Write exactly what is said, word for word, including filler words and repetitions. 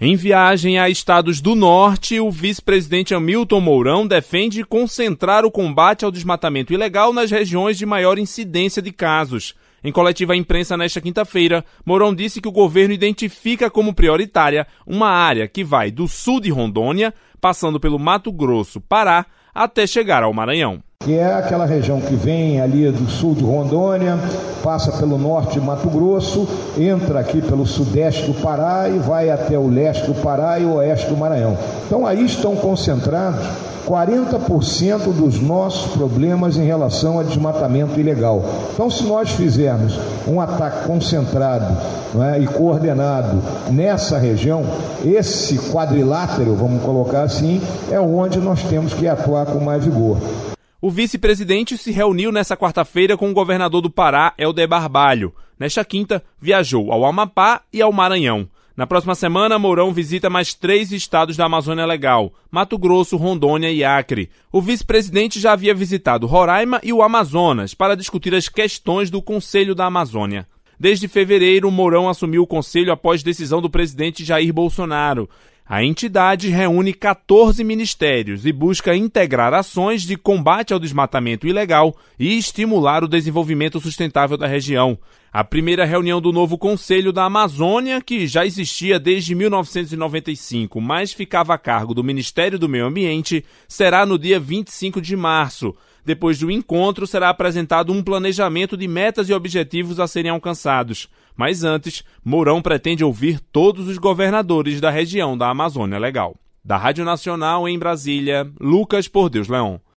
Em viagem a estados do norte, o vice-presidente Hamilton Mourão defende concentrar o combate ao desmatamento ilegal nas regiões de maior incidência de casos. Em coletiva à imprensa nesta quinta-feira, Mourão disse que o governo identifica como prioritária uma área que vai do sul de Rondônia, passando pelo Mato Grosso, Pará, até chegar ao Maranhão. Que é aquela região que vem ali do sul de Rondônia, passa pelo norte de Mato Grosso, entra aqui pelo sudeste do Pará e vai até o leste do Pará e o oeste do Maranhão. Então aí estão concentrados quarenta por cento dos nossos problemas em relação a desmatamento ilegal. Então, se nós fizermos um ataque concentrado, não é, e coordenado nessa região, esse quadrilátero, vamos colocar assim, é onde nós temos que atuar com mais vigor. O vice-presidente se reuniu nesta quarta-feira com o governador do Pará, Helder Barbalho. Nesta quinta, viajou ao Amapá e ao Maranhão. Na próxima semana, Mourão visita mais três estados da Amazônia Legal: Mato Grosso, Rondônia e Acre. O vice-presidente já havia visitado Roraima e o Amazonas para discutir as questões do Conselho da Amazônia. Desde fevereiro, Mourão assumiu o conselho após decisão do presidente Jair Bolsonaro. A entidade reúne quatorze ministérios e busca integrar ações de combate ao desmatamento ilegal e estimular o desenvolvimento sustentável da região. A primeira reunião do novo Conselho da Amazônia, que já existia desde mil novecentos e noventa e cinco, mas ficava a cargo do Ministério do Meio Ambiente, será no dia vinte e cinco de março. Depois do encontro, será apresentado um planejamento de metas e objetivos a serem alcançados. Mas antes, Mourão pretende ouvir todos os governadores da região da Amazônia Legal. Da Rádio Nacional em Brasília, Lucas Por Deus Leão.